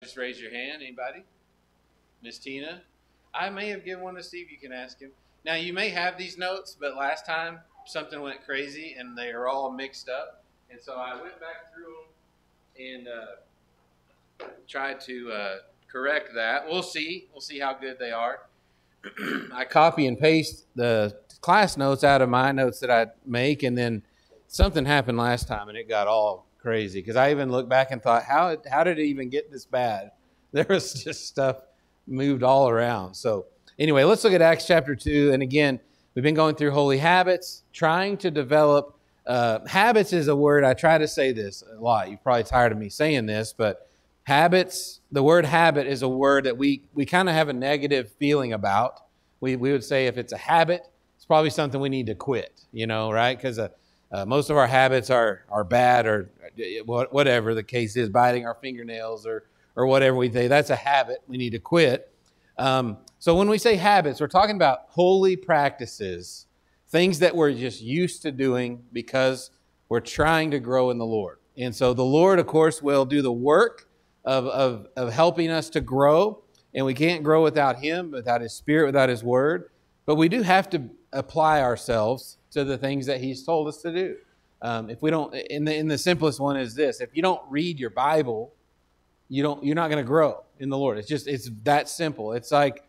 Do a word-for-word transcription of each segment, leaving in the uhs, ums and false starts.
just raise your hand. Anybody? Miss Tina? I may have given one to Steve. You can ask him. Now, you may have these notes, but last time something went crazy and they are all mixed up. And so I went back through them and uh, tried to uh, correct that. We'll see. We'll see how good they are. I copy and paste the class notes out of my notes that I make, and then something happened last time and it got all crazy because I even looked back and thought, how, how did it even get this bad? There was just stuff moved all around. So anyway, let's look at Acts chapter two. And again, we've been going through holy habits, trying to develop uh, habits is a word. I try to say this a lot. You're probably tired of me saying this, but habits, the word habit is a word that we, we kind of have a negative feeling about. We, we would say if it's a habit, it's probably something we need to quit, you know, right? Because uh, uh, most of our habits are, are bad or whatever the case is, biting our fingernails or or whatever we say, that's a habit we need to quit. Um, so when we say habits, we're talking about holy practices, things that we're just used to doing because we're trying to grow in the Lord. And so the Lord, of course, will do the work of, of, of helping us to grow. And we can't grow without Him, without His Spirit, without His Word. But we do have to apply ourselves to the things that He's told us to do. Um, if we don't, in the, in the simplest one is this, if you don't read your Bible, You don't, you're not going to grow in the Lord. It's just, it's that simple. It's like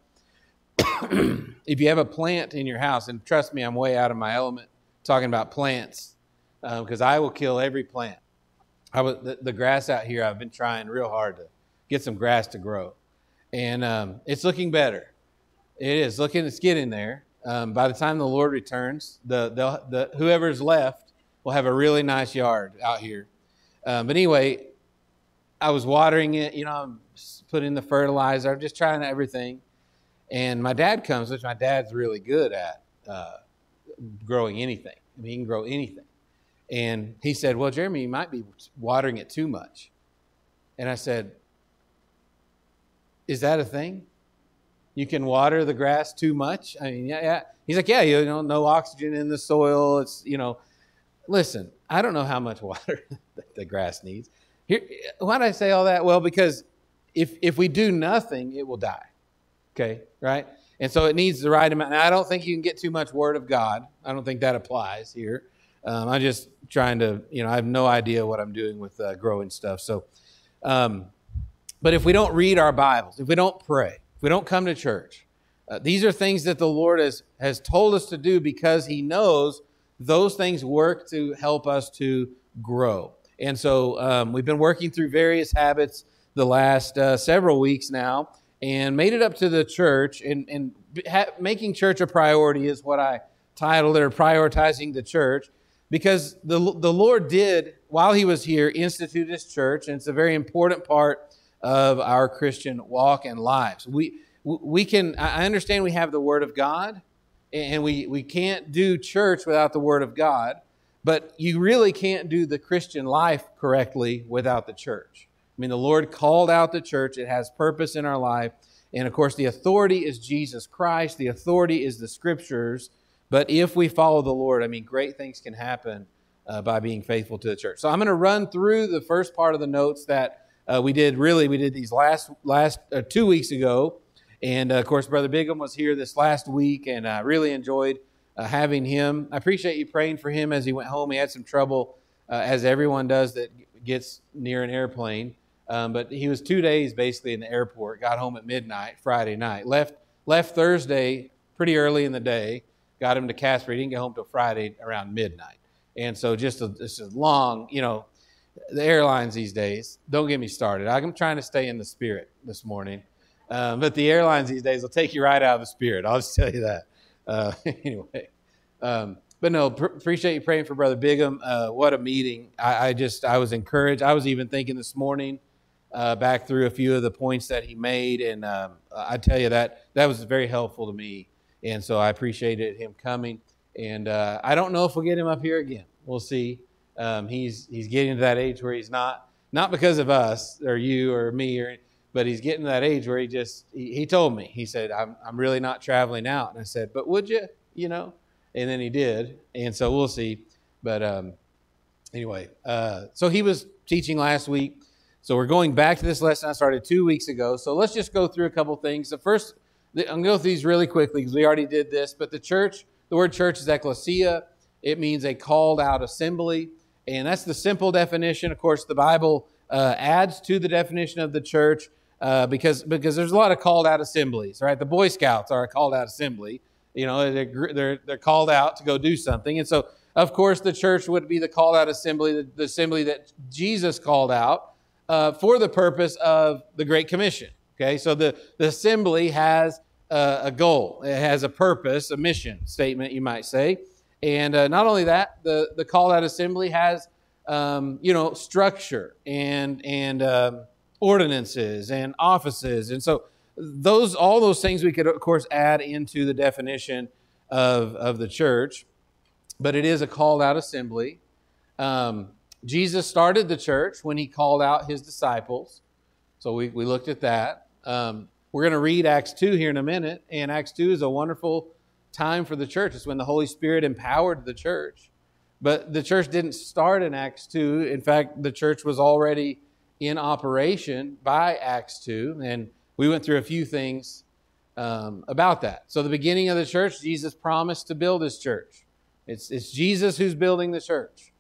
if you have a plant in your house, and trust me, I'm way out of my element talking about plants because um, I will kill every plant. I was, the, the grass out here, I've been trying real hard to get some grass to grow. And um, it's looking better. It is looking, it's getting there. Um, by the time the Lord returns, the, the, the whoever's left will have a really nice yard out here. Um, but anyway, I was watering it, you know, I'm putting the fertilizer, I'm just trying everything. And my dad comes, which my dad's really good at uh, growing anything. I mean, he can grow anything. And he said, well, Jeremy, you might be watering it too much. And I said, is that a thing? You can water the grass too much? I mean, yeah, yeah. He's like, yeah, you know, no oxygen in the soil. It's, you know, listen, I don't know how much water the grass needs. Here, why did I say all that? Well, because if if we do nothing, it will die. Okay, right? And so it needs the right amount. Now, I don't think you can get too much Word of God. I don't think that applies here. Um, I'm just trying to, you know, I have no idea what I'm doing with uh, growing stuff. So, um, but if we don't read our Bibles, if we don't pray, if we don't come to church, uh, these are things that the Lord has has told us to do because He knows those things work to help us to grow. And so um, we've been working through various habits the last uh, several weeks now and made it up to the church. And, and ha- making church a priority is what I titled it, or prioritizing the church, because the, the Lord did, while He was here, institute His church. And it's a very important part of our Christian walk and lives. We, we can, I understand we have the Word of God, and we, we can't do church without the Word of God. But you really can't do the Christian life correctly without the church. I mean, the Lord called out the church. It has purpose in our life. And of course, the authority is Jesus Christ. The authority is the Scriptures. But if we follow the Lord, I mean, great things can happen uh, by being faithful to the church. So I'm going to run through the first part of the notes that uh, we did. Really, we did these last last uh, two weeks ago. And uh, of course, Brother Bigham was here this last week, and I really enjoyed Uh, having him. I appreciate you praying for him as he went home. He had some trouble, uh, as everyone does that gets near an airplane. Um, but he was two days basically in the airport, got home at midnight, Friday night. Left left Thursday pretty early in the day, got him to Casper. He didn't get home till Friday around midnight. And so just a, just a long, you know, the airlines these days, don't get me started. I'm trying to stay in the spirit this morning. Um, but the airlines these days will take you right out of the spirit. I'll just tell you that. Uh, anyway, um, but no, pr- appreciate you praying for Brother Bigham. Uh, what a meeting. I, I just, I was encouraged. I was even thinking this morning, uh, back through a few of the points that he made. And, um, I tell you that, that was very helpful to me. And so I appreciated him coming. And, uh, I don't know if we'll get him up here again. We'll see. Um, he's, he's getting to that age where he's not, not because of us or you or me or But he's getting to that age where he just, he, he told me, he said, I'm I'm really not traveling out. And I said, but would you, you know? And then he did. And so we'll see. But um, anyway, uh, so he was teaching last week. So we're going back to this lesson I started two weeks ago. So let's just go through a couple things. The first, I'm going to go through these really quickly because we already did this. But the church, the word church is ecclesia. It means a called out assembly. And that's the simple definition. Of course, the Bible uh, adds to the definition of the church uh, because, because there's a lot of called out assemblies, right? The Boy Scouts are a called out assembly. You know, they're, they're, they're called out to go do something. And so, of course, the church would be the called out assembly, the, the assembly that Jesus called out uh, for the purpose of the Great Commission. Okay, so the, the assembly has uh, a goal. It has a purpose, a mission statement, you might say. And uh, not only that, the, the called out assembly has, um, you know, structure and, and um, ordinances and offices. And so those all those things we could, of course, add into the definition of, of the church. But it is a called out assembly. Um, Jesus started the church when he called out his disciples. So we, we looked at that. Um, we're going to read Acts two here in a minute. And Acts two is a wonderful time for the church. It's when the Holy Spirit empowered the church. But the church didn't start in Acts two. In fact, the church was already in operation by Acts two. And we went through a few things um, about that. So the beginning of the church, Jesus promised to build his church. It's, it's Jesus who's building the church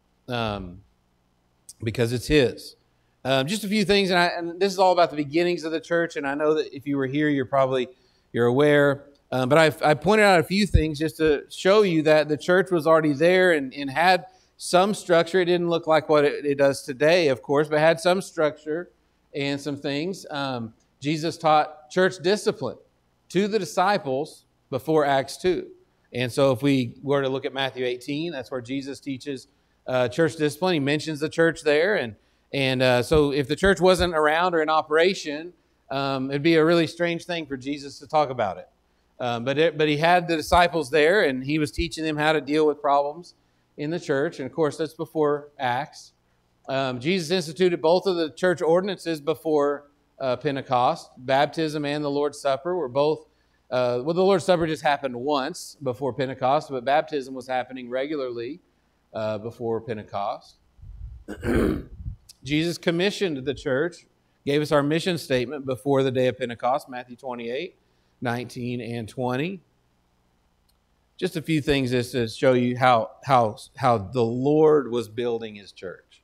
um, because it's his. Um, just a few things, and, I, and this is all about the beginnings of the church, and I know that if you were here, you're probably you're aware. Um, but I've, I pointed out a few things just to show you that the church was already there and, and had some structure. It didn't look like what it, it does today, of course, but had some structure and some things. Um, Jesus taught church discipline to the disciples before Acts two. And so if we were to look at Matthew eighteen, that's where Jesus teaches uh, church discipline. He mentions the church there. And and uh, so if the church wasn't around or in operation, um, it'd be a really strange thing for Jesus to talk about it. Um, but it, but he had the disciples there, and he was teaching them how to deal with problems in the church. And, of course, that's before Acts. Um, Jesus instituted both of the church ordinances before uh, Pentecost. Baptism and the Lord's Supper were both Uh, well, the Lord's Supper just happened once before Pentecost, but baptism was happening regularly uh, before Pentecost. Jesus commissioned the church, gave us our mission statement before the day of Pentecost, Matthew twenty-eight, nineteen, and twenty. Just a few things just to show you how, how, how the Lord was building his church.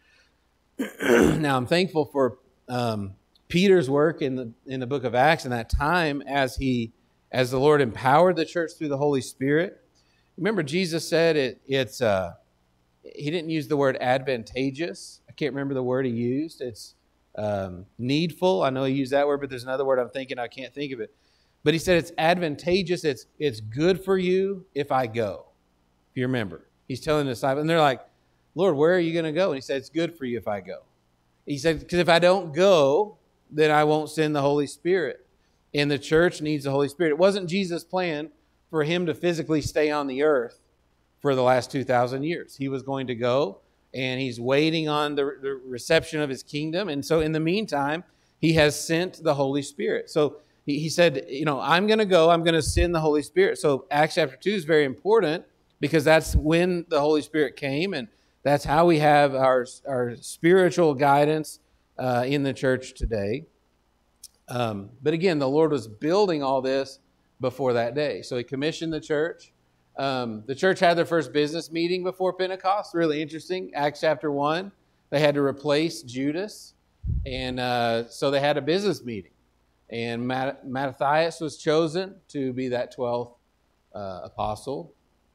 Now, I'm thankful for um, Peter's work in the in the book of Acts in that time as he as the Lord empowered the church through the Holy Spirit. Remember, Jesus said it it's uh, he didn't use the word advantageous. I can't remember the word he used. It's um, needful. I know he used that word, but there's another word I'm thinking I can't think of it. But he said it's advantageous. It's it's good for you if I go. If you remember, he's telling the disciples, and they're like, "Lord, where are you going to go?" And he said, "It's good for you if I go." He said, "Because if I don't go, then I won't send the Holy Spirit. And the church needs the Holy Spirit." It wasn't Jesus' plan for him to physically stay on the earth for the last two thousand years. He was going to go, and he's waiting on the, the reception of his kingdom. And so in the meantime, he has sent the Holy Spirit. So he, he said, you know, I'm going to go, I'm going to send the Holy Spirit. So Acts chapter two is very important because that's when the Holy Spirit came, and that's how we have our, our spiritual guidance uh, in the church today. Um, but again, the Lord was building all this before that day. So he commissioned the church. Um, the church had their first business meeting before Pentecost. Really interesting. Acts chapter one, they had to replace Judas. And uh, so they had a business meeting. And Matt- Matthias was chosen to be that twelfth uh, apostle.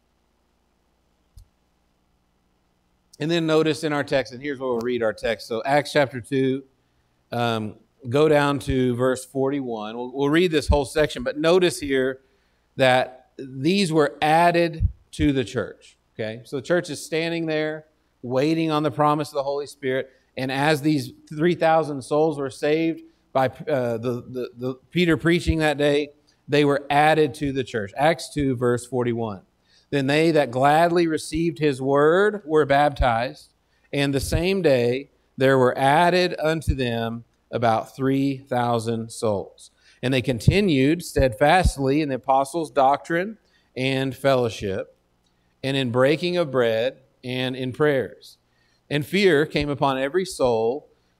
And then notice in our text, and here's where we'll read our text. So Acts chapter two, um, go down to verse forty-one. We'll, we'll read this whole section, but notice here that these were added to the church. Okay, so the church is standing there waiting on the promise of the Holy Spirit. And as these three thousand souls were saved by uh, the, the, the Peter preaching that day, they were added to the church. Acts two, verse forty-one. Then they that gladly received his word were baptized, and the same day there were added unto them about three thousand souls. And they continued steadfastly in the apostles' doctrine and fellowship, and in breaking of bread, and in prayers. And fear came upon every soul,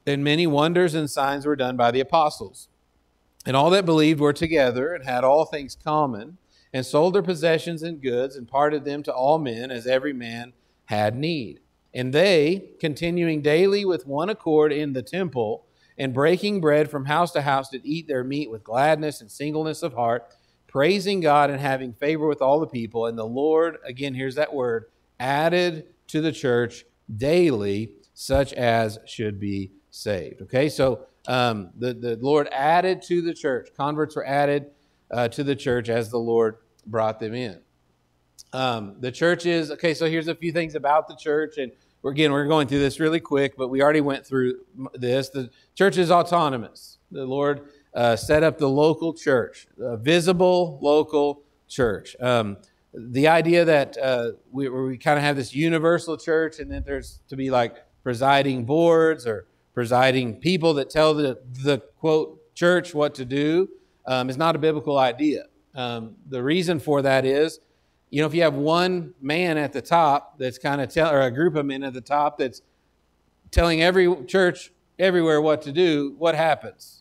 And many wonders and signs were done by the apostles. And all that believed were together and had all things common, and sold their possessions and goods, and parted them to all men as every man had need. And they, continuing daily with one accord in the temple, and breaking bread from house to house, did eat their meat with gladness and singleness of heart, praising God and having favor with all the people. And the Lord, again, here's that word, added to the church daily such as should be saved. Okay, so um, the, the Lord added to the church. Converts were added uh, to the church as the Lord brought them in. Um, the church is, okay, so here's a few things about the church. And we're, again, we're going through this really quick, but we already went through this. The church is autonomous. The Lord uh, set up the local church, a visible local church. Um, the idea that uh, we, we kind of have this universal church and then there's to be like presiding boards or presiding people that tell the, the quote, church what to do um, is not a biblical idea. Um, the reason for that is, you know, if you have one man at the top that's kind of tell, or a group of men at the top that's telling every church everywhere what to do, what happens?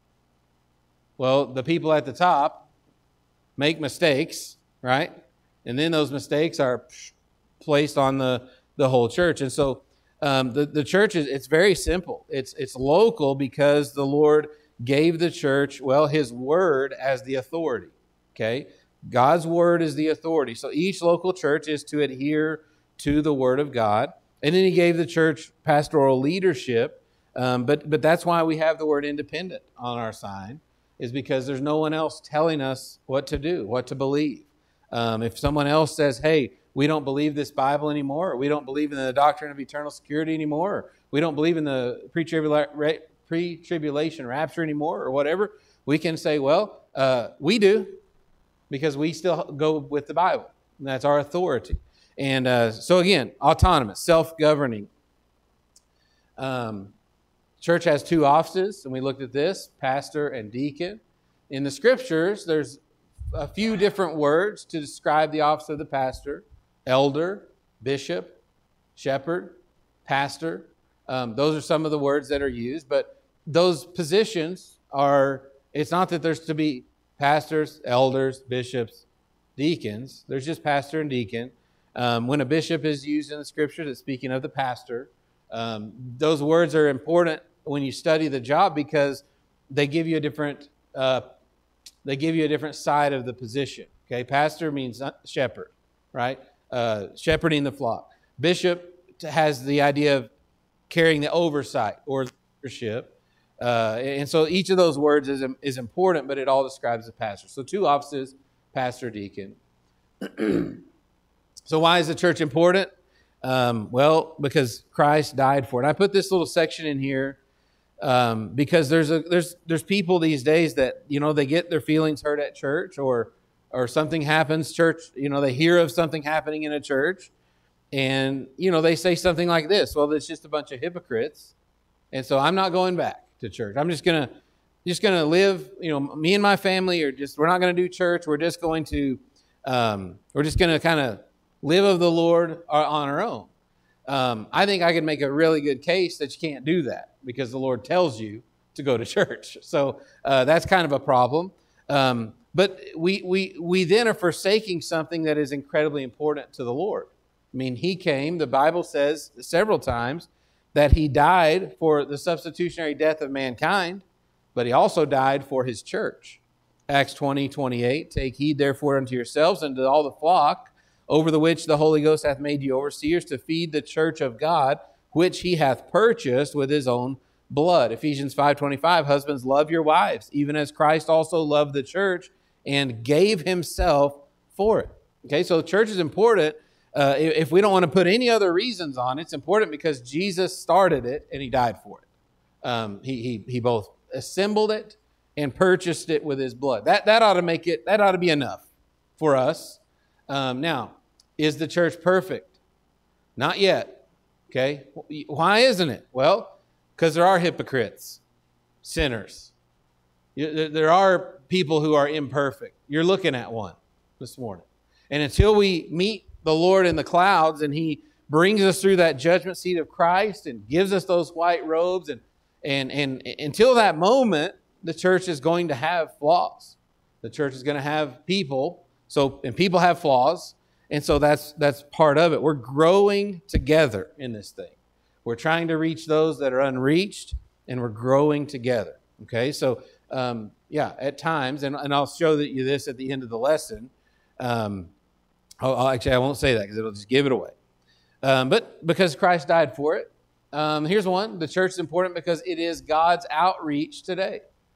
Well, the people at the top make mistakes, right? And then those mistakes are placed on the, the whole church. And so um, the, the church is, it's very simple. It's, it's local because the Lord gave the church, well, his word as the authority, okay? God's word is the authority. So each local church is to adhere to the word of God. And then he gave the church pastoral leadership. Um, but, but that's why we have the word independent on our sign, is because there's no one else telling us what to do, what to believe. Um, if someone else says, hey, we don't believe this Bible anymore, or we don't believe in the doctrine of eternal security anymore, or we don't believe in the pre-tribula- pre-tribulation rapture anymore, or whatever, we can say, well, uh, we do, because we still go with the Bible. And that's our authority. And uh, so again, autonomous, self-governing. Um, church has two offices, and we looked at this, pastor and deacon. In the scriptures, there's a few different words to describe the office of the pastor: elder, bishop, shepherd, pastor. Um, those are some of the words that are used, but those positions are, it's not that there's to be pastors, elders, bishops, deacons. There's just pastor and deacon. Um, when a bishop is used in the scriptures, it's speaking of the pastor. Um, those words are important when you study the job because they give you a different uh, they give you a different side of the position. Okay, pastor means shepherd, right? Uh, shepherding the flock. Bishop has the idea of carrying the oversight or leadership. Uh, and so each of those words is, is important, but it all describes the pastor. So two offices, pastor, deacon. So why is the church important? Um, well, because Christ died for it. I put this little section in here um, because there's a there's there's people these days that, you know, they get their feelings hurt at church, or or something happens, church, you know, they hear of something happening in a church, and, you know, they say something like this: well, it's just a bunch of hypocrites, and so I'm not going back to church. I'm just gonna just gonna live, you know, me and my family are just, we're not gonna do church. We're just going to um, we're just gonna kind of live of the Lord on our own. Um, I think I could make a really good case that you can't do that because the Lord tells you to go to church. So uh, that's kind of a problem. Um, but we we we then are forsaking something that is incredibly important to the Lord. I mean, he came, the Bible says several times that he died for the substitutionary death of mankind, but he also died for his church. Acts twenty, twenty-eight, take heed therefore unto yourselves and to all the flock over the which the Holy Ghost hath made you overseers, to feed the church of God, which he hath purchased with his own blood. Ephesians five twenty-five, husbands, love your wives, even as Christ also loved the church and gave himself for it. Okay, so the church is important. Uh, if we don't want to put any other reasons on it, it's important because Jesus started it and he died for it. Um, he, he, he both assembled it and purchased it with his blood. That, that ought to make it, that ought to be enough for us. Um, now, is the church perfect? Not yet. Okay. Why isn't it? Well, because there are hypocrites, sinners. There are people who are imperfect. You're looking at one this morning. And until we meet the Lord in the clouds and he brings us through that judgment seat of Christ and gives us those white robes and, And, and until that moment, the church is going to have flaws. The church is going to have people. So, and people have flaws. And so that's, that's part of it. We're growing together in this thing. We're trying to reach those that are unreached, and we're growing together. Okay. So, um, yeah, at times, and, and I'll show you this at the end of the lesson. Um, I'll, I'll actually, I won't say that because it'll just give it away. Um, but because Christ died for it, um, here's one. The church is important because it is God's outreach today.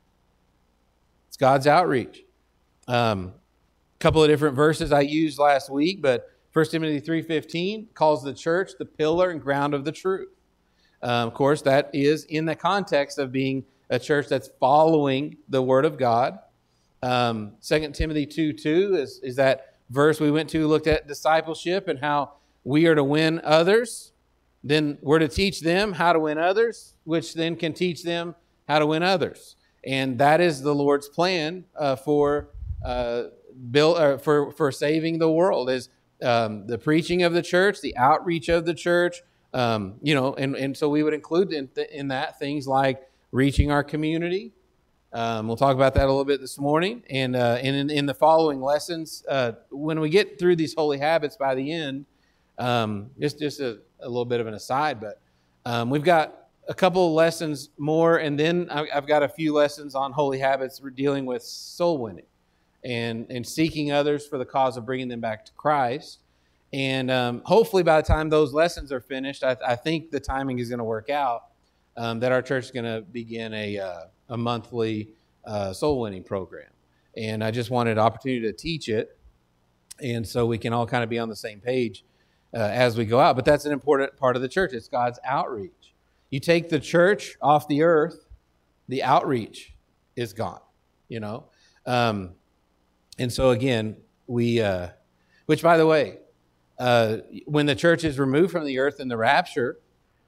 It's God's outreach. Um, a couple of different verses I used last week, but First Timothy three fifteen calls the church the pillar and ground of the truth. Um, of course, that is in the context of being a church that's following the Word of God. Um, Second Timothy two two is, is that verse we went to, looked at discipleship and how we are to win others. Then we're to teach them how to win others, which then can teach them how to win others. And that is the Lord's plan uh, for uh, build, uh, for for saving the world, is um, the preaching of the church, the outreach of the church. Um, you know, and, and so we would include in, th- in that things like reaching our community. Um, we'll talk about that a little bit this morning. And, uh, and in, in the following lessons, uh, when we get through these holy habits by the end, um, just, just a, a little bit of an aside, but um, we've got a couple of lessons more, and then I've got a few lessons on holy habits. We're dealing with soul winning and, and seeking others for the cause of bringing them back to Christ. And um, hopefully by the time those lessons are finished, I, I think the timing is going to work out, um, that our church is going to begin a, uh, a monthly uh, soul winning program. And I just wanted an opportunity to teach it, and so we can all kind of be on the same page uh, as we go out. But that's an important part of the church. It's God's outreach. You take the church off the earth, the outreach is gone, you know. Um, and so again, we, uh, which by the way, uh, when the church is removed from the earth in the rapture,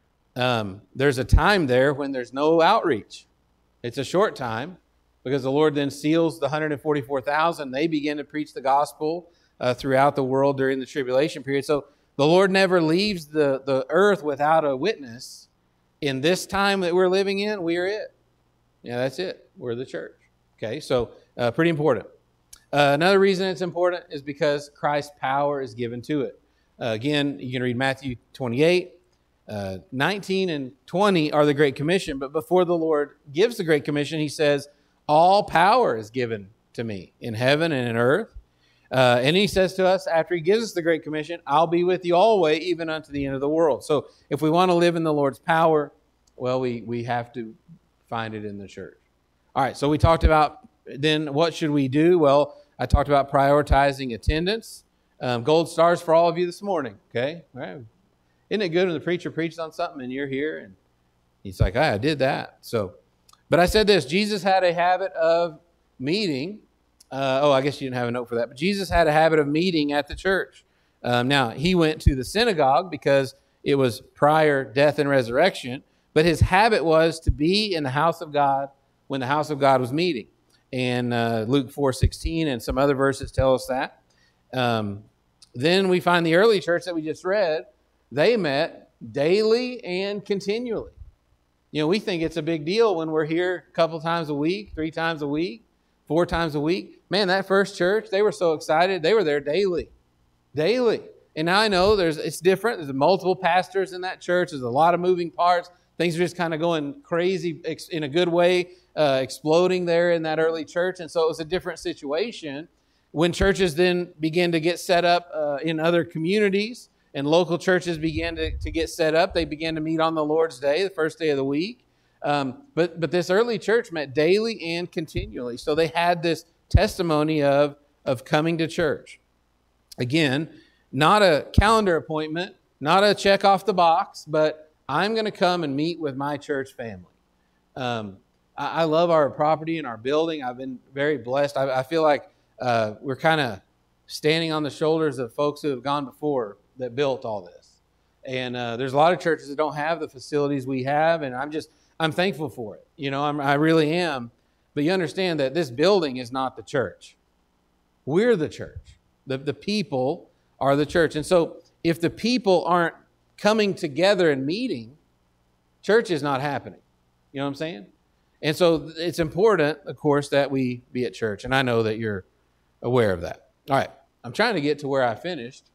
um, there's a time there when there's no outreach. It's a short time because the Lord then seals the one hundred forty-four thousand. They begin to preach the gospel uh, throughout the world during the tribulation period. So the Lord never leaves the, the earth without a witness. In this time that we're living in, we are it. Yeah, that's it. We're the church. Okay, so uh, pretty important. Uh, another reason it's important is because Christ's power is given to it. Uh, again, you can read Matthew twenty-eight. Uh, nineteen and twenty are the Great Commission, but before the Lord gives the Great Commission, he says, all power is given to me in heaven and in earth. Uh, and he says to us, after he gives us the Great Commission, I'll be with you always, even unto the end of the world. So if we want to live in the Lord's power, well, we, we have to find it in the church. All right, so we talked about then what should we do? Well, I talked about prioritizing attendance. Um, gold stars for all of you this morning, okay? All right. Isn't it good when the preacher preaches on something and you're here and he's like, ah, I did that. So, but I said this, Jesus had a habit of meeting. Uh, oh, I guess you didn't have a note for that. But Jesus had a habit of meeting at the church. Um, now, he went to the synagogue because it was prior death and resurrection. But his habit was to be in the house of God when the house of God was meeting. And uh, Luke four sixteen and some other verses tell us that. Um, then we find the early church that we just read. They met daily and continually. You know, we think it's a big deal when we're here a couple times a week, three times a week, four times a week. Man, that first church, they were so excited. They were there daily, daily. And now I know there's it's different. There's multiple pastors in that church. There's a lot of moving parts. Things are just kind of going crazy in a good way, uh, exploding there in that early church. And so it was a different situation. When churches then began to get set up uh, in other communities, and local churches began to, to get set up. They began to meet on the Lord's Day, the first day of the week. Um, but, but this early church met daily and continually. So they had this testimony of, of coming to church. Again, not a calendar appointment, not a check off the box, but I'm going to come and meet with my church family. Um, I, I love our property and our building. I've been very blessed. I, I feel like uh, we're kind of standing on the shoulders of folks who have gone before that built all this. And uh, there's a lot of churches that don't have the facilities we have, and I'm just, I'm thankful for it. You know, I'm, I really am. But you understand that this building is not the church. We're the church. The, the people are the church. And so if the people aren't coming together and meeting, church is not happening. You know what I'm saying? And so it's important, of course, that we be at church. And I know that you're aware of that. All right. I'm trying to get to where I finished.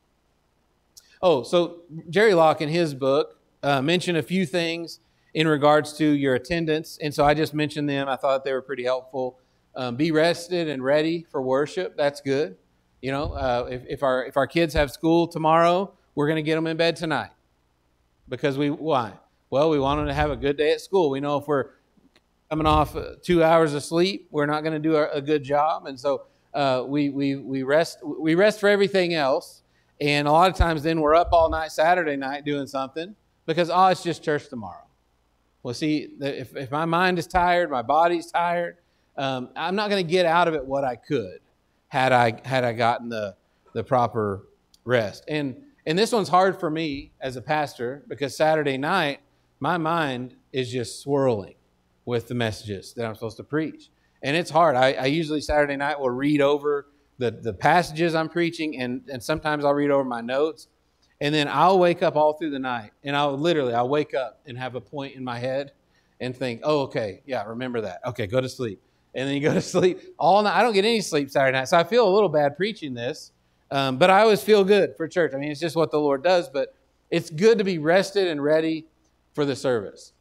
Oh, so Jerry Locke in his book uh, mentioned a few things in regards to your attendance. And so I just mentioned them. I thought they were pretty helpful. Um, be rested and ready for worship. That's good. You know, uh, if, if our if our kids have school tomorrow, we're going to get them in bed tonight. Because we, why? Well, we want them to have a good day at school. We know if we're coming off two hours of sleep, we're not going to do a, a good job. And so uh, we, we, we rest we rest for everything else. And a lot of times then we're up all night Saturday night doing something because, oh, it's just church tomorrow. Well, see, if, if my mind is tired, my body's tired, um, I'm not going to get out of it what I could had I had I gotten the, the proper rest. And and this one's hard for me as a pastor because Saturday night, my mind is just swirling with the messages that I'm supposed to preach. And it's hard. I, I usually Saturday night will read over the, the passages I'm preaching, and, and sometimes I'll read over my notes. And then I'll wake up all through the night. And I'll literally, I'll wake up and have a point in my head and think, oh, okay, yeah, remember that. Okay, go to sleep. And then you go to sleep all night. I don't get any sleep Saturday night. So I feel a little bad preaching this. Um, but I always feel good for church. I mean, it's just what the Lord does. But it's good to be rested and ready for the service.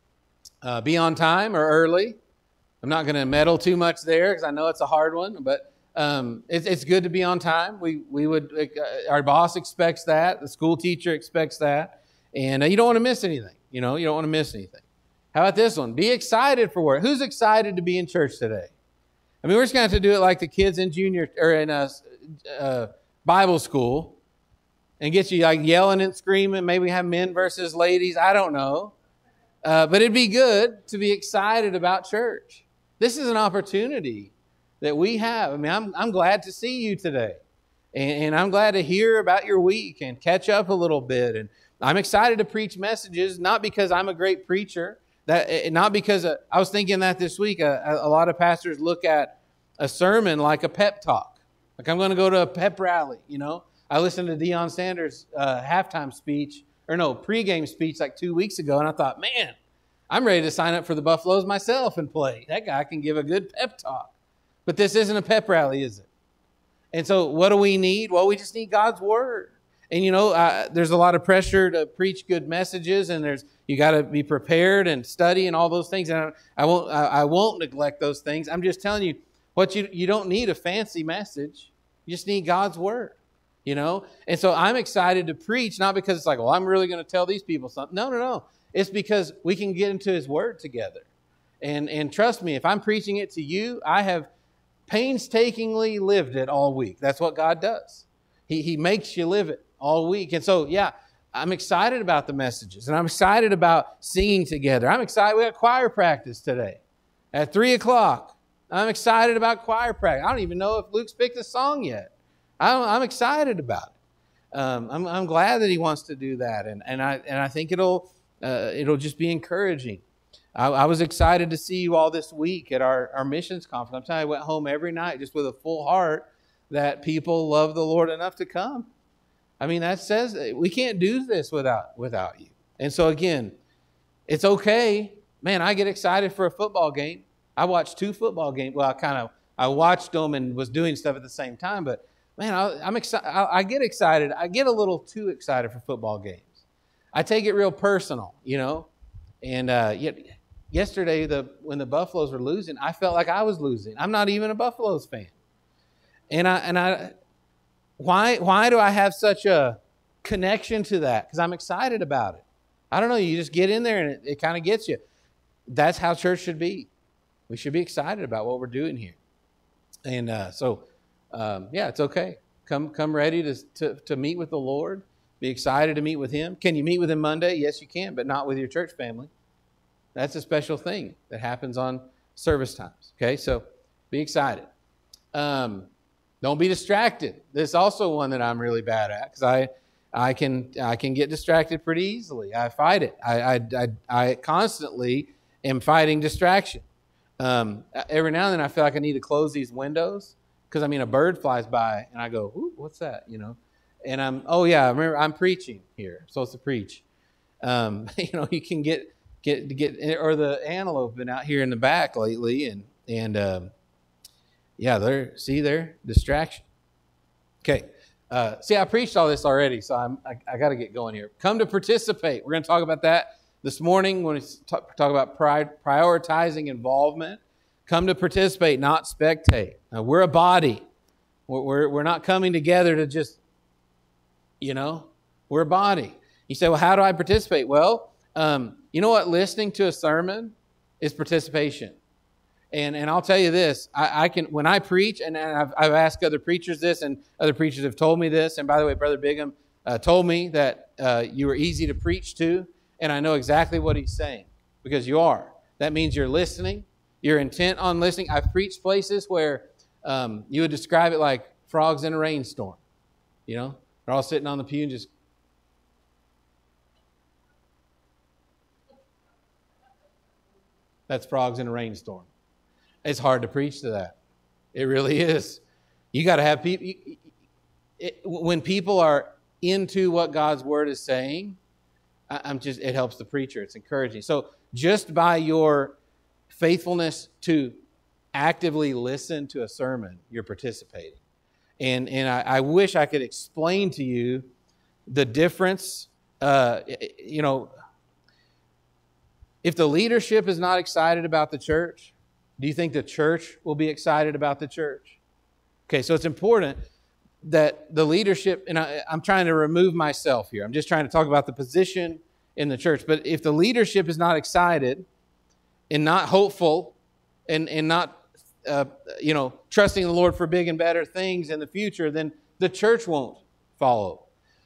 Uh, be on time or early. I'm not going to meddle too much there because I know it's a hard one. But um, it's, it's good to be on time. We we would uh, our boss expects that. The school teacher expects that. And uh, you don't want to miss anything. You know, you don't want to miss anything. How about this one? Be excited for work. Who's excited to be in church today? I mean, we're just going to have to do it like the kids in junior or in a, uh, Bible school and get you like yelling and screaming. Maybe have men versus ladies. I don't know. Uh, but it'd be good to be excited about church. This is an opportunity that we have. I mean, I'm, I'm glad to see you today. And, and I'm glad to hear about your week and catch up a little bit. And I'm excited to preach messages, not because I'm a great preacher, that not because uh, I was thinking that this week, uh, a lot of pastors look at a sermon like a pep talk. Like I'm going to go to a pep rally, you know. I listened to Deion Sanders' uh, halftime speech, or no, pregame speech like two weeks ago, and I thought, man, I'm ready to sign up for the Buffaloes myself and play. That guy can give a good pep talk. But this isn't a pep rally, is it? And so what do we need? Well, we just need God's word. And, you know, uh, there's a lot of pressure to preach good messages, and there's you got to be prepared and study and all those things. And I, I won't I, I won't neglect those things. I'm just telling you, what you you don't need a fancy message. You just need God's word, you know. And so I'm excited to preach, not because it's like, well, I'm really going to tell these people something. No, no, no. It's because we can get into His word together. And and trust me, if I'm preaching it to you, I have painstakingly lived it all week. That's what God does. He He makes you live it all week. And so, yeah, I'm excited about the messages, and I'm excited about singing together. I'm excited. We got choir practice today at three o'clock. I'm excited about choir practice. I don't even know if Luke's picked a song yet. I don't, I'm excited about it. Um, I'm, I'm glad that he wants to do that, and and I and I think it'll uh, it'll just be encouraging. I, I was excited to see you all this week at our, our missions conference. I'm telling you, I went home every night just with a full heart that people love the Lord enough to come. I mean, that says we can't do this without without you. And so again, it's okay. Man, I get excited for a football game. I watched two football games. Well, I kind of I watched them and was doing stuff at the same time. But man, I, I'm excited. I, I get excited. I get a little too excited for football games. I take it real personal, you know. And uh, yet, yesterday, the when the Buffaloes were losing, I felt like I was losing. I'm not even a Buffaloes fan. And I and I, why why do I have such a connection to that? Because I'm excited about it. I don't know. You just get in there and it, it kind of gets you. That's how church should be. We should be excited about what we're doing here. And uh, so, um, yeah, it's okay. Come come ready to, to, to meet with the Lord. Be excited to meet with Him. Can you meet with Him Monday? Yes, you can, but not with your church family. That's a special thing that happens on service times. Okay, so be excited. Um, don't be distracted. This is also one that I'm really bad at because I, I can I can get distracted pretty easily. I fight it. I I I, I constantly am fighting distraction. Um, every now and then I feel like I need to close these windows because I mean a bird flies by and I go, ooh, what's that? You know, and I'm oh yeah, I remember I'm preaching here. I'm supposed to preach. Um, you know, you can get get to get or the antelope been out here in the back lately, and and um, yeah, they're see they're distraction. Okay, uh, see, I preached all this already, so I'm I, I got to get going here. Come to participate. We're going to talk about that this morning when we talk, talk about pri- prioritizing involvement. Come to participate, not spectate. Now, we're a body. We're, we're we're not coming together to just, you know, we're a body. You say, well, how do I participate? Well, um, you know what? Listening to a sermon is participation. And and I'll tell you this, I, I can when I preach, and I've, I've asked other preachers this, and other preachers have told me this. And by the way, Brother Bigham uh, told me that uh, you were easy to preach to, and I know exactly what he's saying, because you are. That means you're listening. You're intent on listening. I've preached places where um, you would describe it like frogs in a rainstorm. You know, they're all sitting on the pew and just. That's frogs in a rainstorm. It's hard to preach to that. It really is. You got to have people. It, when people are into what God's word is saying, I'm just. It helps the preacher. It's encouraging. So just by your faithfulness to actively listen to a sermon, you're participating. And and I, I wish I could explain to you the difference. Uh, you know, if the leadership is not excited about the church, do you think the church will be excited about the church? Okay, so it's important that the leadership, and I, I'm trying to remove myself here. I'm just trying to talk about the position in the church. But if the leadership is not excited and not hopeful and, and not, uh, you know, trusting the Lord for big and better things in the future, then the church won't follow.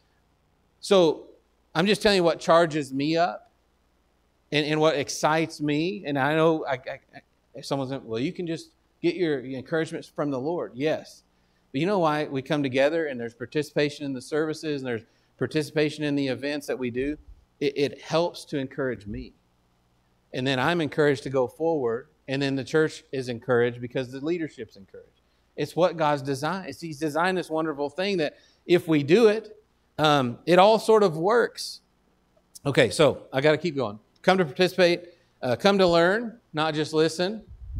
So I'm just telling you what charges me up and, and what excites me. And I know I, I, I, someone's saying, well, you can just get your, your encouragements from the Lord. Yes. But you know why we come together and there's participation in the services and there's participation in the events that we do? It, it helps to encourage me. And then I'm encouraged to go forward. And then the church is encouraged because the leadership's encouraged. It's what God's designed. It's, He's designed this wonderful thing that if we do it, um, it all sort of works. Okay, so I got to keep going. Come to participate. Uh, come to learn, not just listen.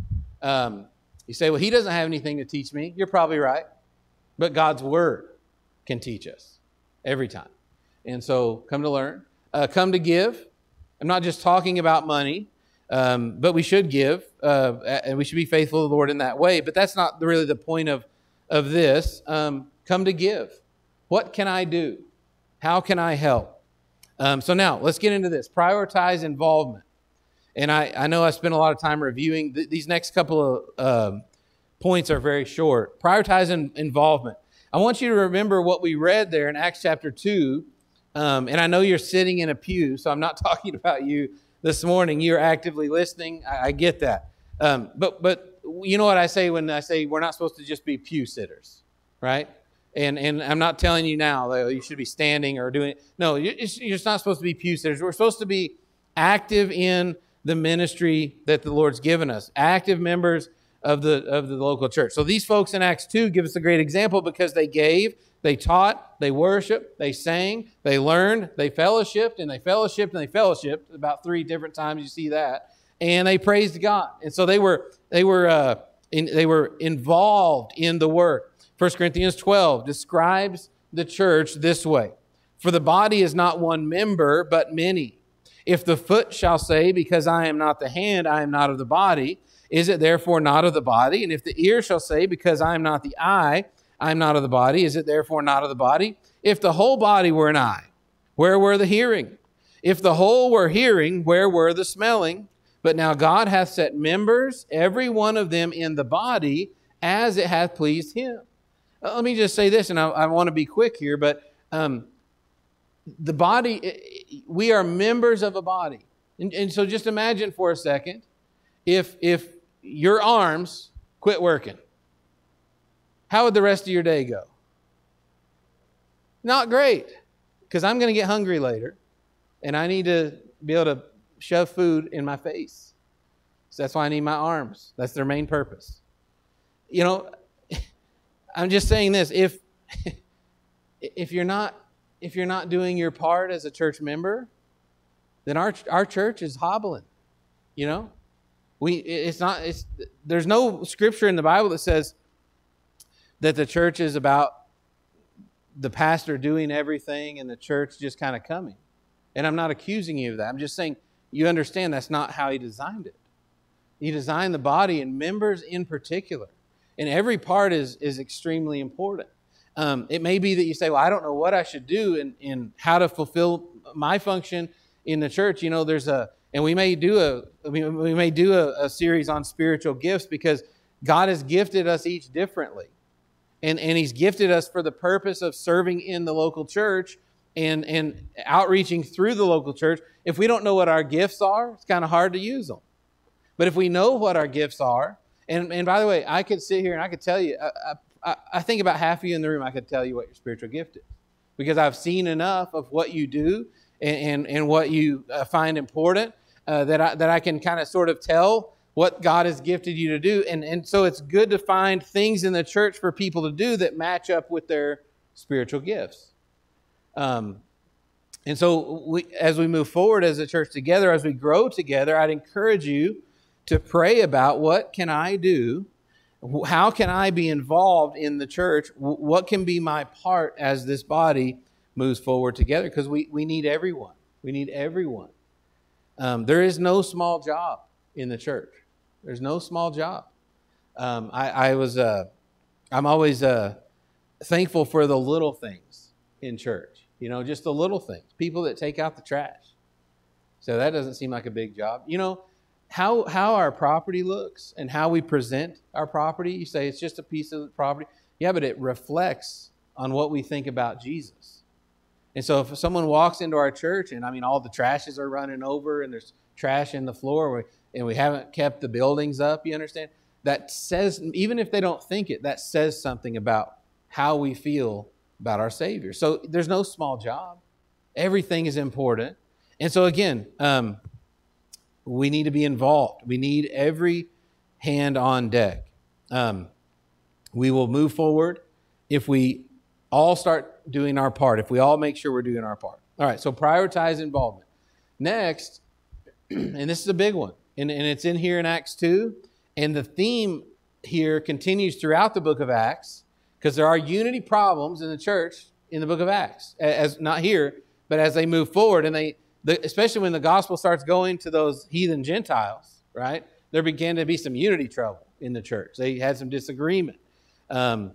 Um, you say, well, he doesn't have anything to teach me. You're probably right. But God's word can teach us every time. And so come to learn. Uh, come to give. I'm not just talking about money, um, but we should give. Uh, and we should be faithful to the Lord in that way. But that's not really the point of, of this. Um, come to give. What can I do? How can I help? Um, so now, let's get into this. Prioritize involvement. And I, I know I spent a lot of time reviewing. Th- these next couple of um, points are very short. Prioritize in, involvement. I want you to remember what we read there in Acts chapter two. Um, and I know you're sitting in a pew, so I'm not talking about you this morning. You're actively listening. I, I get that. Um, but but you know what I say when I say we're not supposed to just be pew sitters, right? And and I'm not telling you now that you should be standing or doing it. No, you're, you're just not supposed to be pew sitters. We're supposed to be active in the ministry that the Lord's given us, active members of the of the local church. So these folks in Acts two give us a great example because they gave, they taught, they worshiped, they sang, they learned, they fellowshiped, and they fellowshiped, and they fellowshiped. About three different times you see that. And they praised God. And so they were they were uh, in, they were involved in the work. First Corinthians twelve describes the church this way. For the body is not one member, but many. If the foot shall say, because I am not the hand, I am not of the body, is it therefore not of the body? And if the ear shall say, because I am not the eye, I am not of the body, is it therefore not of the body? If the whole body were an eye, where were the hearing? If the whole were hearing, where were the smelling? But now God hath set members, every one of them in the body, as it hath pleased him. Let me just say this, and I, I want to be quick here, but um, the body, we are members of a body. And, and so just imagine for a second, if if your arms quit working, how would the rest of your day go? Not great, because I'm going to get hungry later, and I need to be able to shove food in my face. So that's why I need my arms. That's their main purpose. You know, I'm just saying this, if if you're not if you're not doing your part as a church member, then our our church is hobbling. You know, we it's not it's there's no scripture in the Bible that says that the church is about the pastor doing everything and the church just kind of coming. And I'm not accusing you of that. I'm just saying you understand that's not how he designed it. He designed the body and members in particular. And every part is, is extremely important. Um, it may be that you say, well, I don't know what I should do in, in how to fulfill my function in the church. You know, there's a, and we may do a, we, we may do a, a series on spiritual gifts because God has gifted us each differently. And, and he's gifted us for the purpose of serving in the local church and, and outreaching through the local church. If we don't know what our gifts are, it's kind of hard to use them. But if we know what our gifts are, and, and by the way, I could sit here and I could tell you, I, I, I think about half of you in the room, I could tell you what your spiritual gift is. Because I've seen enough of what you do and, and, and what you uh, find important uh, that, I, that I can kind of sort of tell what God has gifted you to do. And, and so it's good to find things in the church for people to do that match up with their spiritual gifts. Um, and so we, as we move forward as a church together, as we grow together, I'd encourage you to pray about what can I do? How can I be involved in the church? What can be my part as this body moves forward together? Because we, we need everyone. We need everyone. Um, there is no small job in the church. There's no small job. Um, I, I was, uh, I'm always uh, thankful for the little things in church. You know, just the little things. People that take out the trash. So that doesn't seem like a big job. You know, how how our property looks and how we present our property. You say it's just a piece of the property. Yeah, but it reflects on what we think about Jesus. And so if someone walks into our church and, I mean, all the trashes are running over and there's trash in the floor and we haven't kept the buildings up, you understand? That says, even if they don't think it, that says something about how we feel about our Savior. So there's no small job. Everything is important. And so again, um, we need to be involved. We need every hand on deck. Um, we will move forward if we all start doing our part, if we all make sure we're doing our part. All right, so prioritize involvement. Next, and this is a big one, and, and it's in here in Acts two, and the theme here continues throughout the book of Acts, because there are unity problems in the church in the book of Acts, as not here, but as they move forward, and they, the, especially when the gospel starts going to those heathen Gentiles, right? There began to be some unity trouble in the church. They had some disagreement. Um,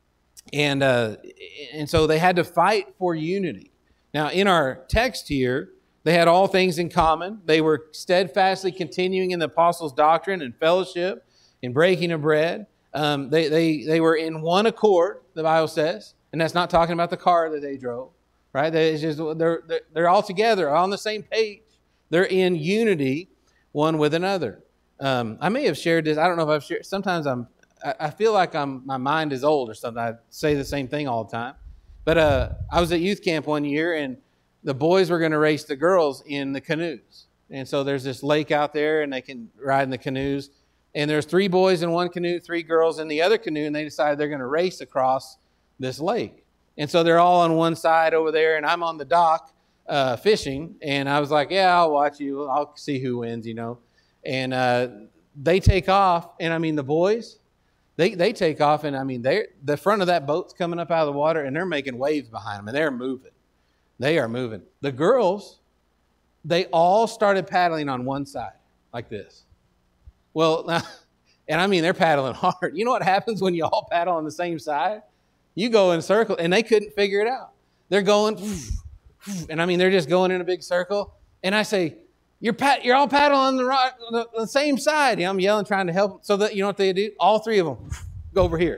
and uh, and so they had to fight for unity. Now, in our text here, they had all things in common. They were steadfastly continuing in the apostles' doctrine and fellowship, in breaking of bread. Um, they, they, they were in one accord, the Bible says, and that's not talking about the car that they drove, right? They, it's just, they're, they're, they're all together, on the same page. They're in unity one with another. Um, I may have shared this. I don't know if I've shared. Sometimes I'm, I, I feel like I'm, my mind is old or something. I say the same thing all the time. But uh, I was at youth camp one year, and the boys were going to race the girls in the canoes. And so there's this lake out there, and they can ride in the canoes. And there's three boys in one canoe, three girls in the other canoe, and they decided they're going to race across this lake. And so they're all on one side over there, and I'm on the dock uh, fishing. And I was like, yeah, I'll watch you. I'll see who wins, you know. And uh, they take off, and I mean, the boys, they they take off, and I mean, they the front of that boat's coming up out of the water, and they're making waves behind them, and they're moving. They are moving. The girls, they all started paddling on one side, like this. Well, and I mean, they're paddling hard. You know what happens when you all paddle on the same side? You go in a circle, and they couldn't figure it out. They're going, and I mean, they're just going in a big circle. And I say, you're pat, you're all paddling on the, rock, the, the same side. You know, I'm yelling, trying to help them. So that, you know what they do? All three of them go over here.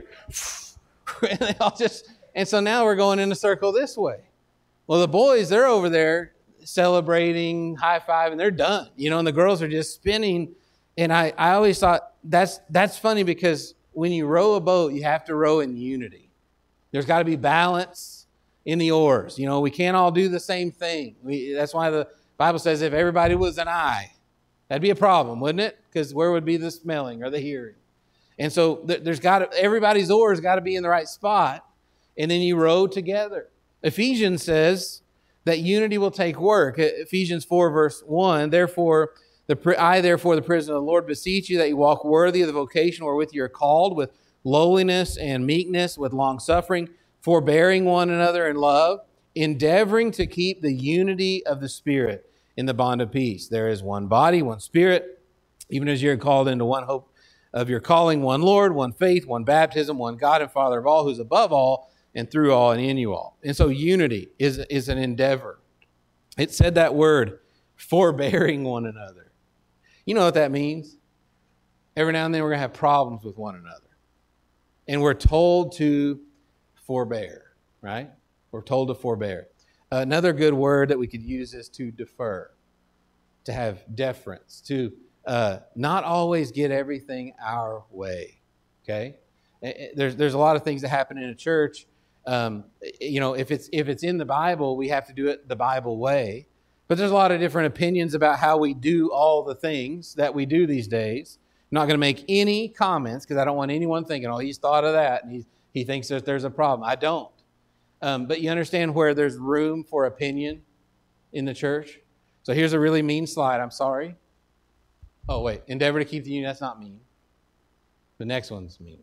And they all just, and so now we're going in a circle this way. Well, the boys, they're over there celebrating, high-fiving, they're done. You know, and the girls are just spinning. And I, I always thought that's that's funny, because when you row a boat, you have to row in unity. There's got to be balance in the oars. You know, we can't all do the same thing. We, that's why the Bible says if everybody was an eye, that'd be a problem, wouldn't it? Because where would be the smelling or the hearing? And so th- there's got to, everybody's oars got to be in the right spot, and then you row together. Ephesians says that unity will take work. Ephesians four, verse one, therefore, the, I, therefore, the prisoner of the Lord, beseech you that you walk worthy of the vocation wherewith you are called, with lowliness and meekness, with long-suffering, forbearing one another in love, endeavoring to keep the unity of the Spirit in the bond of peace. There is one body, one Spirit, even as you are called into one hope of your calling, one Lord, one faith, one baptism, one God and Father of all, who's above all and through all and in you all. And so unity is, is an endeavor. It said that word, forbearing one another. You know what that means? Every now and then we're going to have problems with one another. And we're told to forbear, right? We're told to forbear. Another good word that we could use is to defer, to have deference, to uh, not always get everything our way, okay? There's, there's a lot of things that happen in a church. Um, you know, if it's, if it's in the Bible, we have to do it the Bible way. But there's a lot of different opinions about how we do all the things that we do these days. I'm not going to make any comments because I don't want anyone thinking, oh, he's thought of that and he's, he thinks that there's a problem. I don't. Um, but you understand where there's room for opinion in the church? So here's a really mean slide. I'm sorry. Oh, wait. Endeavor to keep the union. That's not mean. The next one's mean.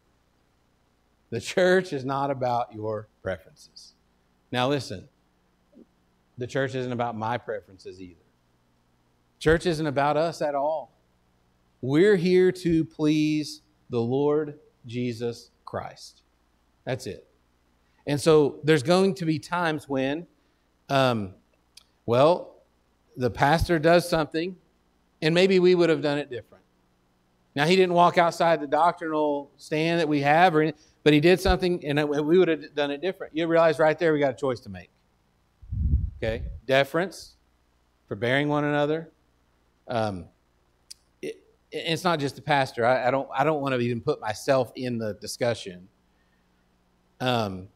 The church is not about your preferences. Now listen. The church isn't about my preferences either. Church isn't about us at all. We're here to please the Lord Jesus Christ. That's it. And so there's going to be times when, um, well, the pastor does something, and maybe we would have done it different. Now, he didn't walk outside the doctrinal stand that we have, or anything, but he did something, and we would have done it different. You realize right there we got a choice to make. Okay? Deference, forbearing one another. Um, it, it's not just the pastor. I, I don't. I don't want to even put myself in the discussion. Um.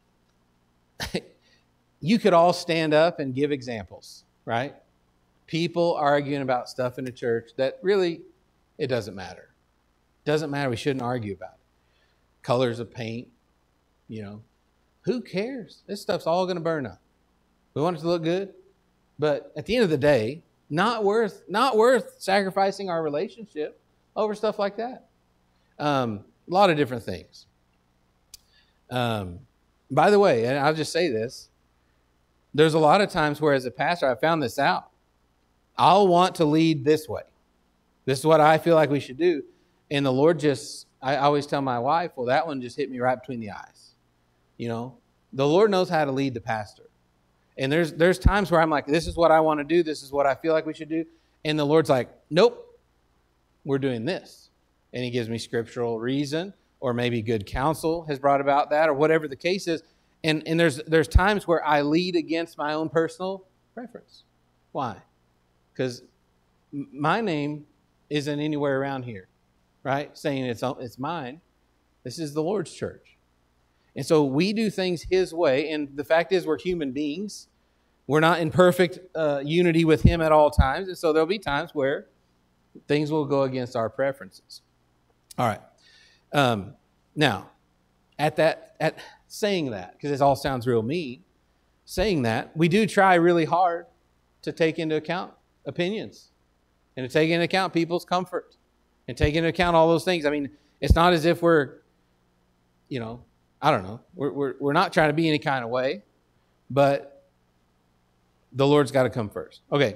You could all stand up and give examples, right? People arguing about stuff in the church that really, it doesn't matter. Doesn't matter. We shouldn't argue about it. Colors of paint, you know. Who cares? This stuff's all going to burn up. We want it to look good. But at the end of the day, not worth, not worth sacrificing our relationship over stuff like that. Um, a lot of different things. Um, By the way, and I'll just say this, there's a lot of times where as a pastor, I found this out. I'll want to lead this way. This is what I feel like we should do. And the Lord just, I always tell my wife, well, that one just hit me right between the eyes. You know, the Lord knows how to lead the pastor. And there's there's times where I'm like, this is what I want to do. This is what I feel like we should do. And the Lord's like, nope, we're doing this. And he gives me scriptural reason. Or maybe good counsel has brought about that, or whatever the case is. And, and there's there's times where I lead against my own personal preference. Why? Because my name isn't anywhere around here, right? Saying it's, it's mine. This is the Lord's church. And so we do things his way. And the fact is we're human beings. We're not in perfect uh, unity with him at all times. And so there'll be times where things will go against our preferences. All right. Um, now, at that, at saying that, because it all sounds real mean, saying that, we do try really hard to take into account opinions and to take into account people's comfort and take into account all those things. I mean, it's not as if we're, you know, I don't know, we're we're, we're not trying to be any kind of way, but the Lord's got to come first. Okay.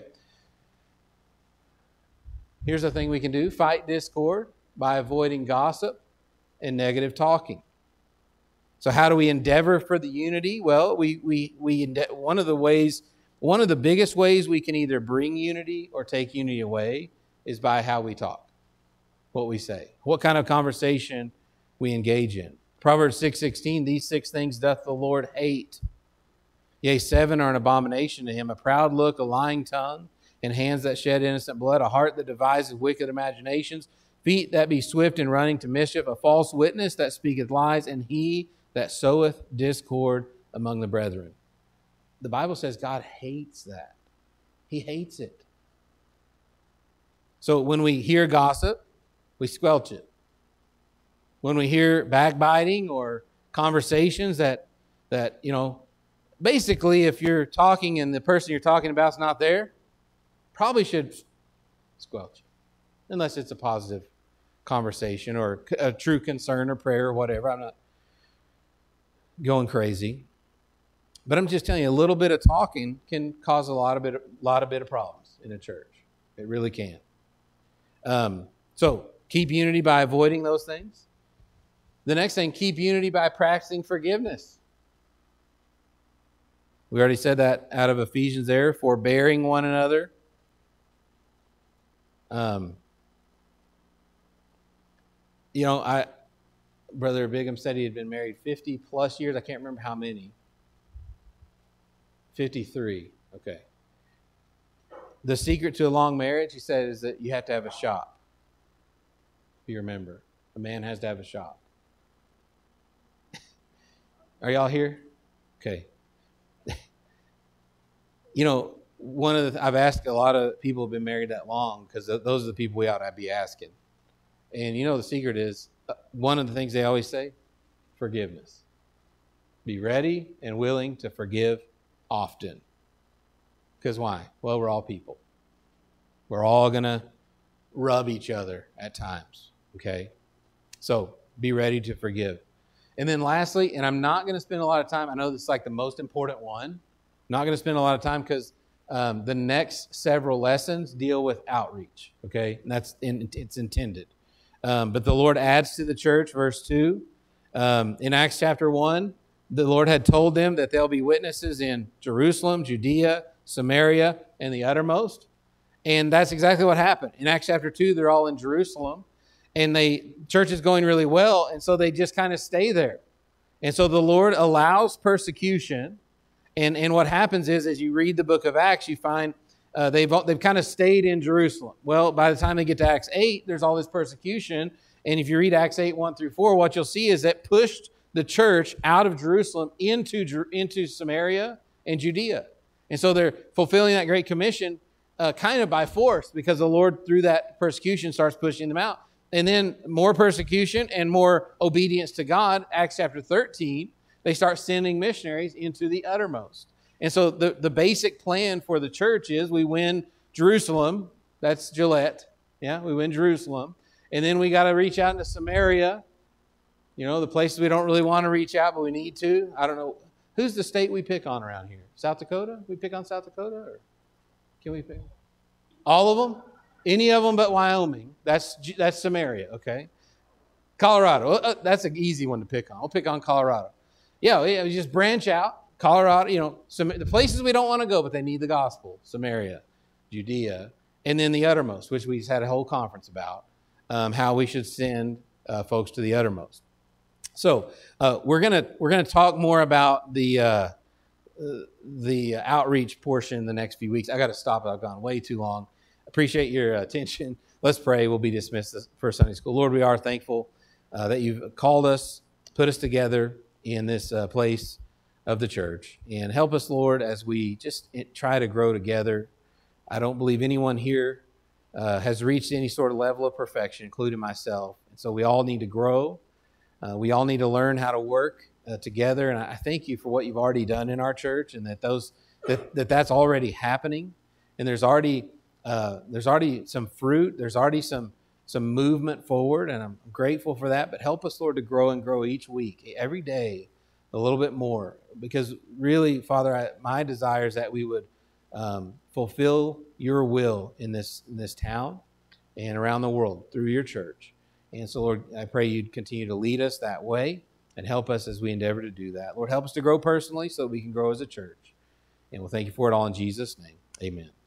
Here's the thing we can do: fight discord by avoiding gossip and negative talking. So how do we endeavor for the unity? Well, we we we one of the ways, one of the biggest ways we can either bring unity or take unity away is by how we talk, what we say, what kind of conversation we engage in. Proverbs six sixteen, these six things doth the Lord hate. Yea, seven are an abomination to him: a proud look, a lying tongue, and hands that shed innocent blood, a heart that devises wicked imaginations, feet that be swift in running to mischief, a false witness that speaketh lies, and he that soweth discord among the brethren. The Bible says God hates that. He hates it. So when we hear gossip, we squelch it. When we hear backbiting or conversations that, that you know, basically, if you're talking and the person you're talking about is not there, probably should squelch, unless it's a positive conversation or a true concern or prayer or whatever. I'm not going crazy, but I'm just telling you, a little bit of talking can cause a lot of bit, a lot of bit of problems in a church. It really can. Um, so keep unity by avoiding those things. The next thing, keep unity by practicing forgiveness. We already said that out of Ephesians there, forbearing one another. Um, you know, I, Brother Bigham said he had been married fifty plus years. I can't remember how many. fifty-three. Okay. The secret to a long marriage, he said, is that you have to have a shop. If you remember, a man has to have a shop. Are y'all here? Okay. You know, one of the, I've asked a lot of people who have been married that long, because those are the people we ought to be asking. And you know, the secret is, uh, one of the things they always say, forgiveness. Be ready and willing to forgive often. Because why? Well, we're all people. We're all going to rub each other at times. Okay? So be ready to forgive. And then lastly, and I'm not going to spend a lot of time, I know this is like the most important one. I'm not going to spend a lot of time because um, the next several lessons deal with outreach. Okay? And that's in, it's intended. Um, but the Lord adds to the church, verse two. Um, in Acts chapter one, the Lord had told them that they'll be witnesses in Jerusalem, Judea, Samaria, and the uttermost. And that's exactly what happened. In Acts chapter two, they're all in Jerusalem. And the church is going really well, and so they just kind of stay there. And so the Lord allows persecution. And, and what happens is, as you read the book of Acts, you find uh, they've, they've kind of stayed in Jerusalem. Well, by the time they get to Acts eight, there's all this persecution. And if you read Acts eight, one through four, what you'll see is that pushed the church out of Jerusalem into, into Samaria and Judea. And so they're fulfilling that Great Commission uh, kind of by force, because the Lord, through that persecution, starts pushing them out. And then more persecution and more obedience to God. Acts chapter thirteen, they start sending missionaries into the uttermost. And so the, the basic plan for the church is we win Jerusalem. That's Gillette. Yeah, we win Jerusalem. And then we got to reach out into Samaria. You know, the places we don't really want to reach out, but we need to. I don't know. Who's the state we pick on around here? South Dakota? We pick on South Dakota? Or can we pick? All of them? Any of them but Wyoming. That's that's Samaria, okay? Colorado. Uh, that's an easy one to pick on. I'll pick on Colorado. Yeah, yeah, we just branch out. Colorado, you know, some, the places we don't want to go, but they need the gospel. Samaria, Judea, and then the uttermost, which we just had a whole conference about, um, how we should send uh, folks to the uttermost. So uh, we're gonna we're gonna talk more about the uh, uh, the outreach portion in the next few weeks. I got to stop. I've gone way too long. Appreciate your attention. Let's pray. We'll be dismissed for Sunday school. Lord, we are thankful uh, that you've called us, put us together in this uh, place of the church, and help us, Lord, as we just try to grow together. I don't believe anyone here uh, has reached any sort of level of perfection, including myself. And so we all need to grow. Uh, we all need to learn how to work uh, together. And I thank you for what you've already done in our church, and that those that, that that's already happening. And there's already uh, there's already some fruit. There's already some some movement forward, and I'm grateful for that. But help us, Lord, to grow and grow each week, every day, a little bit more. Because really, Father, I, my desire is that we would um, fulfill your will in this in this town and around the world through your church. And so, Lord, I pray you'd continue to lead us that way and help us as we endeavor to do that. Lord, help us to grow personally so that we can grow as a church. And we'll thank you for it all in Jesus' name. Amen.